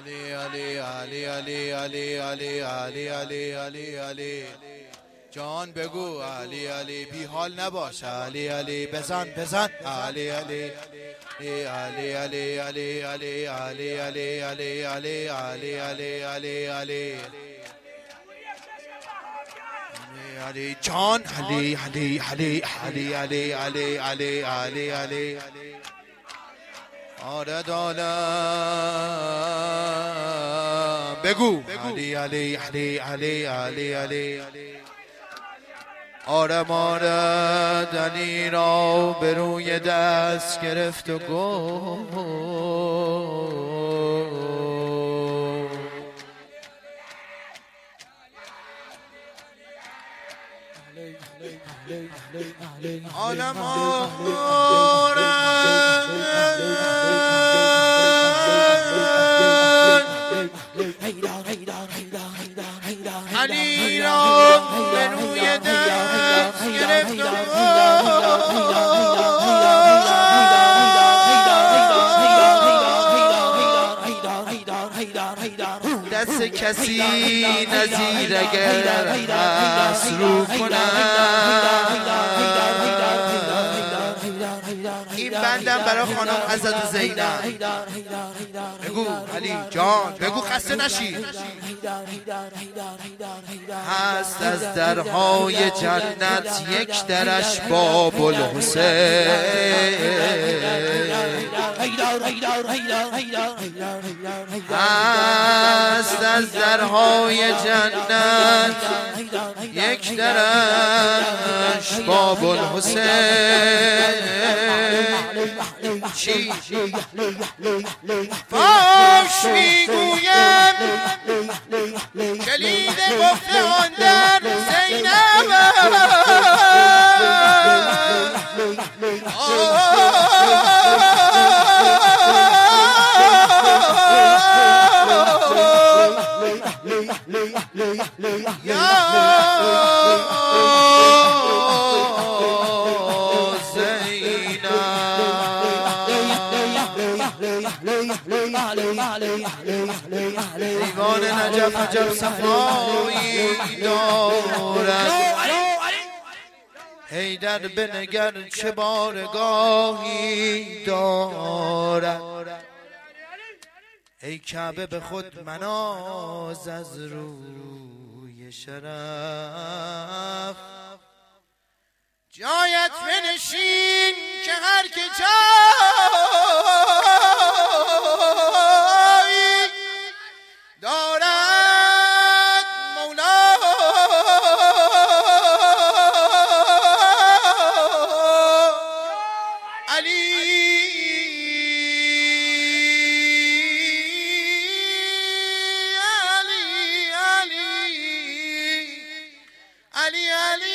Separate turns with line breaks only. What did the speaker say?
علی جان بگو علی علی بی حال نباش علی علی بزن علی علی علی علی علی علی علی علی علی علی علی علی علی علی علی جان علی علی علی علی علی علی علی علی علی آره دالم بگو علی علی علی علی علی علی آره ماره دنی را به روی دست گرفت و گفت آدم علی را به روی دست گرفت دست کسی نظیر اگر هست رو کنم این بندم برای خانم حضرت زینب بگو علی جان بگو خسته نشی هست از درهای جنت یک درش باب الحسین هست از درهای جنت یک درش باب الحسین چی؟ فاش میگویم کلید گفته آن در زینب دیوان نجف عجب صفایی دارد حیدر بنگر چه بارگاهی دارد ای کعبه به خود مناز از روی شرف جایت بنشین که هر که جایی دارد مولا علی علی علی علی علی